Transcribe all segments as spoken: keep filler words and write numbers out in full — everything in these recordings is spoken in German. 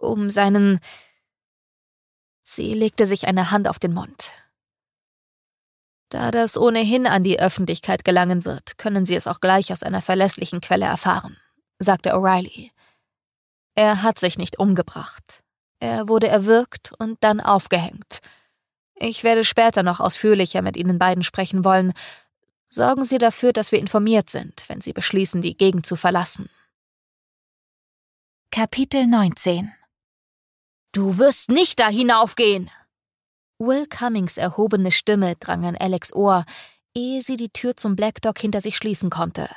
um seinen... Sie legte sich eine Hand auf den Mund. Da das ohnehin an die Öffentlichkeit gelangen wird, können Sie es auch gleich aus einer verlässlichen Quelle erfahren, sagte O'Reilly. Er hat sich nicht umgebracht. Er wurde erwürgt und dann aufgehängt. Ich werde später noch ausführlicher mit Ihnen beiden sprechen wollen. Sorgen Sie dafür, dass wir informiert sind, wenn Sie beschließen, die Gegend zu verlassen. Kapitel neunzehn. »Du wirst nicht da hinaufgehen!« Will Cummings erhobene Stimme drang an Alex Ohr, ehe sie die Tür zum Black Dog hinter sich schließen konnte.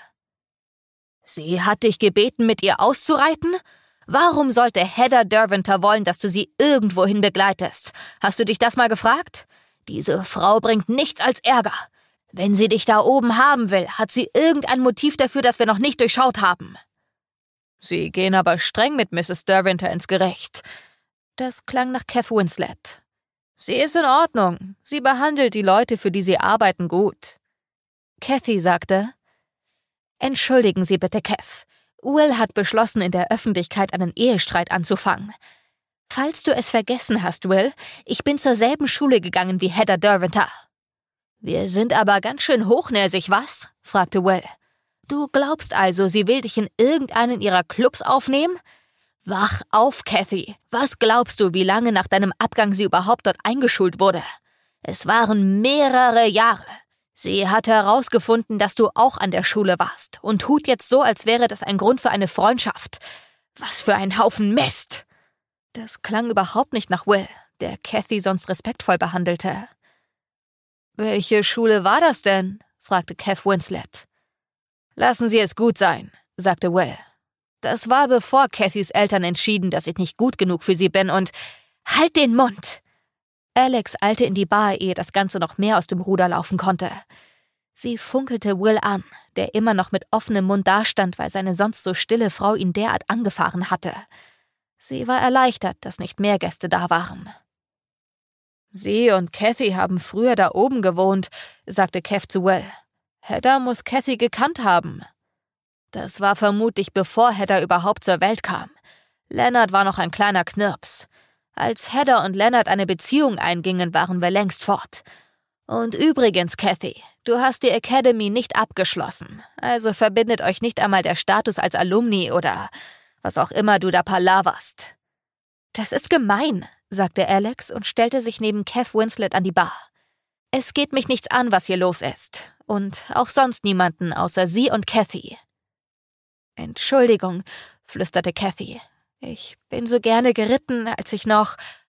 »Sie hat dich gebeten, mit ihr auszureiten? Warum sollte Heather Derwenter wollen, dass du sie irgendwohin begleitest? Hast du dich das mal gefragt? Diese Frau bringt nichts als Ärger. Wenn sie dich da oben haben will, hat sie irgendein Motiv dafür, das wir noch nicht durchschaut haben.« »Sie gehen aber streng mit Misses Derwenter ins Gericht.« Das klang nach Kath Winslet. »Sie ist in Ordnung. Sie behandelt die Leute, für die sie arbeiten, gut.« Kathy sagte, »Entschuldigen Sie bitte, Kath. Will hat beschlossen, in der Öffentlichkeit einen Ehestreit anzufangen. Falls du es vergessen hast, Will, ich bin zur selben Schule gegangen wie Heather Derwenter.« »Wir sind aber ganz schön hochnäsig, was?« fragte Will. »Du glaubst also, sie will dich in irgendeinen ihrer Clubs aufnehmen? Wach auf, Kathy. Was glaubst du, wie lange nach deinem Abgang sie überhaupt dort eingeschult wurde? Es waren mehrere Jahre. Sie hat herausgefunden, dass du auch an der Schule warst und tut jetzt so, als wäre das ein Grund für eine Freundschaft. Was für ein Haufen Mist!« Das klang überhaupt nicht nach Will, der Kathy sonst respektvoll behandelte. »Welche Schule war das denn?« fragte Kath Winslet. »Lassen Sie es gut sein«, sagte Will. »Das war, bevor Kathys Eltern entschieden, dass ich nicht gut genug für sie bin und... Halt den Mund!« Alex eilte in die Bar, ehe das Ganze noch mehr aus dem Ruder laufen konnte. Sie funkelte Will an, der immer noch mit offenem Mund dastand, weil seine sonst so stille Frau ihn derart angefahren hatte. Sie war erleichtert, dass nicht mehr Gäste da waren. »Sie und Kathy haben früher da oben gewohnt«, sagte Kath zu Will. »Heather muss Kathy gekannt haben.« Das war vermutlich bevor Heather überhaupt zur Welt kam. Leonard war noch ein kleiner Knirps. Als Heather und Leonard eine Beziehung eingingen, waren wir längst fort. Und übrigens, Kathy, du hast die Academy nicht abgeschlossen. Also verbindet euch nicht einmal der Status als Alumni oder was auch immer du da palaverst.« »Das ist gemein«, sagte Alex und stellte sich neben Kath Winslet an die Bar. »Es geht mich nichts an, was hier los ist. Und auch sonst niemanden außer sie und Kathy.« »Entschuldigung«, flüsterte Kathy. »Ich bin so gerne geritten, als ich noch...«